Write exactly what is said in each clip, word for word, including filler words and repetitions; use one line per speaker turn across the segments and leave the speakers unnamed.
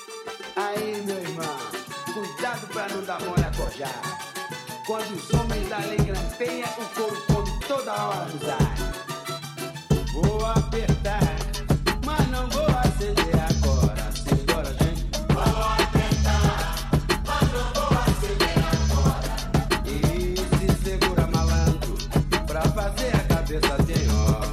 Aí, meu irmão, cuidado pra não dar mole a cojar. Quando os homens da lei grampeiam, o couro come toda hora dos ar. Vou apertar, mas não vou acender agora. Simbora, gente.
Vou apertar, mas não vou acender agora.
E se segura, malandro, pra fazer a cabeça tem hora.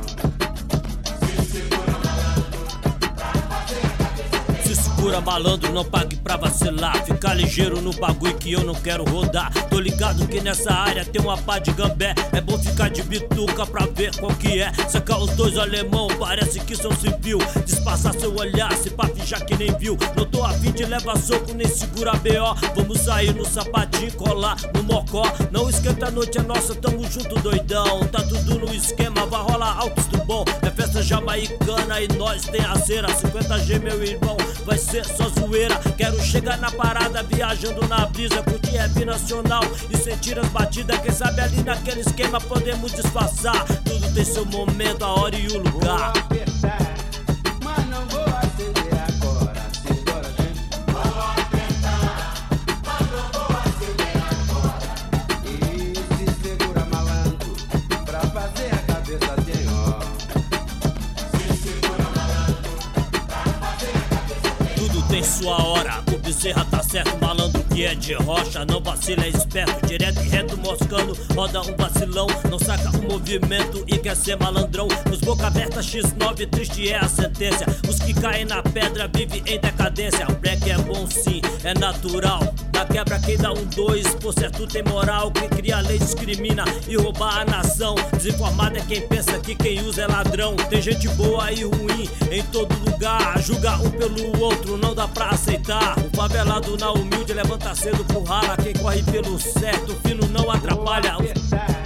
Segura malandro, não pague pra vacilar. Fica ligeiro no bagulho que eu não quero rodar. Tô ligado que nessa área tem uma pá de gambé. É bom ficar de bituca pra ver qual que é. Sacar os dois alemão, parece que são civil. Disfarçar seu olhar, se pá finjar que nem viu. Não tô afim de levar soco, nem segura B O. Vamos sair no sapatinho, colar no mocó. Não esquenta a noite, é nossa, tamo junto doidão. Tá tudo no esquema, vai rolar altos do bom. É festa jamaicana e nós tem a cera. cinquenta G meu irmão, vai ser só zoeira. Quero chegar na parada viajando na brisa, curtir rap nacional e sentir as batidas. Quem sabe ali naquele esquema podemos disfarçar. Tudo tem seu momento, a hora e o lugar.
Vou apertar, mas não vou acender agora. Simbora, gente.
Vou apertar, mas não vou acender agora.
E se segura, malandro, pra fazer a cabeça tem hora.
Tudo tem sua hora, o Bezerra tá certo, malandro que é de rocha. Não vacila, é esperto, direto e reto moscando. Roda um vacilão, não saca o movimento e quer ser malandrão. Nos boca aberta X nove, triste é a sentença. Os que caem na pedra vivem em decadência. O black é bom sim, é natural. Da quebra quem dá um dois, por certo tem moral. Quem cria a lei discrimina e rouba a nação. Desinformado é quem pensa que quem usa é ladrão. Tem gente boa e ruim em todo lugar. Julga um pelo outro, não dá pra aceitar. O favelado na humilde levanta cedo pro rala. Quem corre pelo certo, o fino não atrapalha.
Vou apertar,